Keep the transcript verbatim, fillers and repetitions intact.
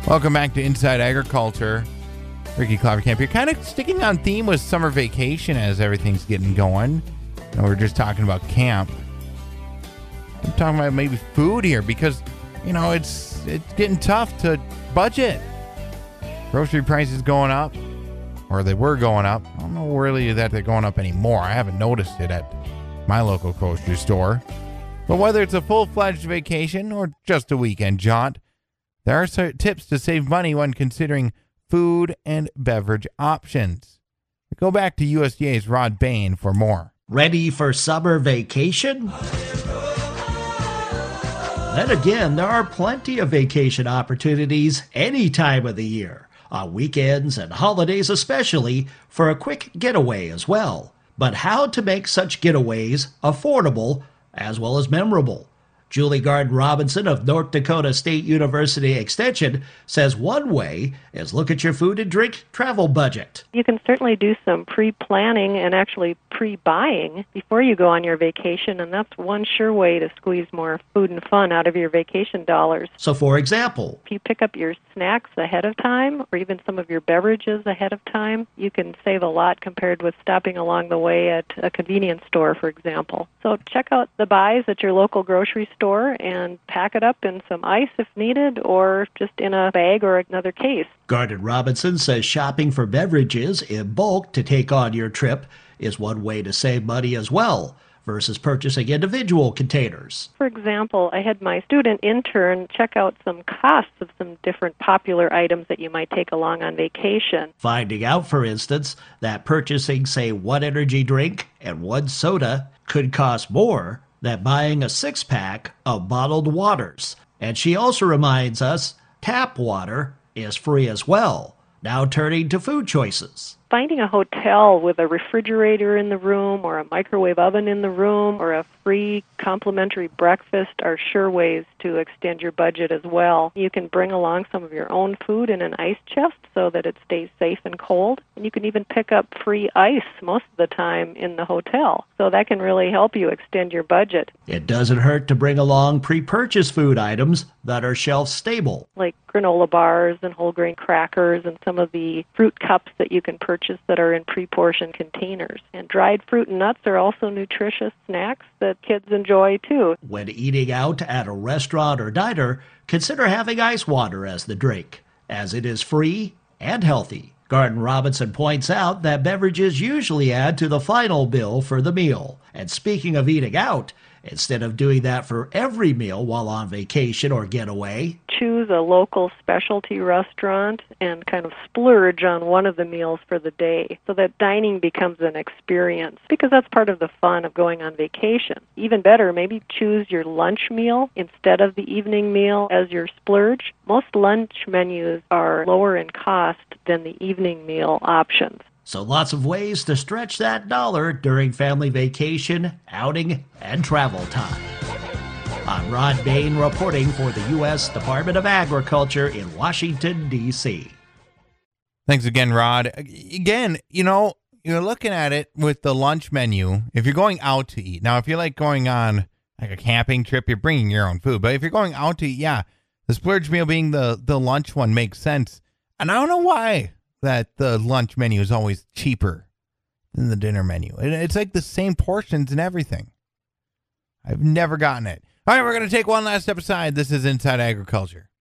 Welcome back to Inside Agriculture. Ricky Clovercamp here, kind of sticking on theme with summer vacation as everything's getting going. And we're just talking about camp. I'm talking about maybe food here because, you know, it's it's getting tough to budget. Grocery prices going up, or they were going up. I don't know really that they're going up anymore. I haven't noticed it at my local grocery store. But whether it's a full-fledged vacation or just a weekend jaunt, there are certain tips to save money when considering food and beverage options. Go back to U S D A's Rod Bain for more. Ready for summer vacation? Then again, there are plenty of vacation opportunities any time of the year, on weekends and holidays especially, for a quick getaway as well. But how to make such getaways affordable as well as memorable? Julie Garden Robinson of North Dakota State University Extension says one way is look at your food and drink travel budget. You can certainly do some pre-planning and actually pre-buying before you go on your vacation, and that's one sure way to squeeze more food and fun out of your vacation dollars. So, for example, if you pick up your snacks ahead of time or even some of your beverages ahead of time, you can save a lot compared with stopping along the way at a convenience store, for example. So check out the buys at your local grocery store and pack it up in some ice if needed, or just in a bag or another case. Garden Robinson says shopping for beverages in bulk to take on your trip is one way to save money as well, versus purchasing individual containers. For example, I had my student intern check out some costs of some different popular items that you might take along on vacation. Finding out, for instance, that purchasing, say, one energy drink and one soda could cost more than buying a six-pack of bottled waters. And she also reminds us tap water is free as well. Now turning to food choices. Finding a hotel with a refrigerator in the room or a microwave oven in the room or a free complimentary breakfast are sure ways to extend your budget as well. You can bring along some of your own food in an ice chest so that it stays safe and cold. And you can even pick up free ice most of the time in the hotel. So that can really help you extend your budget. It doesn't hurt to bring along pre-purchased food items that are shelf stable, like granola bars and whole grain crackers and some of the fruit cups that you can purchase that are in pre-portioned containers. And dried fruit and nuts are also nutritious snacks that kids enjoy too. When eating out at a restaurant or diner, consider having ice water as the drink, as it is free and healthy. Garden Robinson points out that beverages usually add to the final bill for the meal. And speaking of eating out, instead of doing that for every meal while on vacation or getaway, choose a local specialty restaurant and kind of splurge on one of the meals for the day so that dining becomes an experience, because that's part of the fun of going on vacation. Even better, maybe choose your lunch meal instead of the evening meal as your splurge. Most lunch menus are lower in cost than the evening meal options. So lots of ways to stretch that dollar during family vacation, outing, and travel time. I'm Rod Bain reporting for the U S Department of Agriculture in Washington, D C Thanks again, Rod. Again, you know, you're looking at it with the lunch menu. If you're going out to eat, now if you're like going on like a camping trip, you're bringing your own food. But if you're going out to eat, yeah, the splurge meal being the, the lunch one makes sense. And I don't know why that the lunch menu is always cheaper than the dinner menu. It's like the same portions and everything. I've never gotten it. All right, we're going to take one last step aside. This is Inside Agriculture.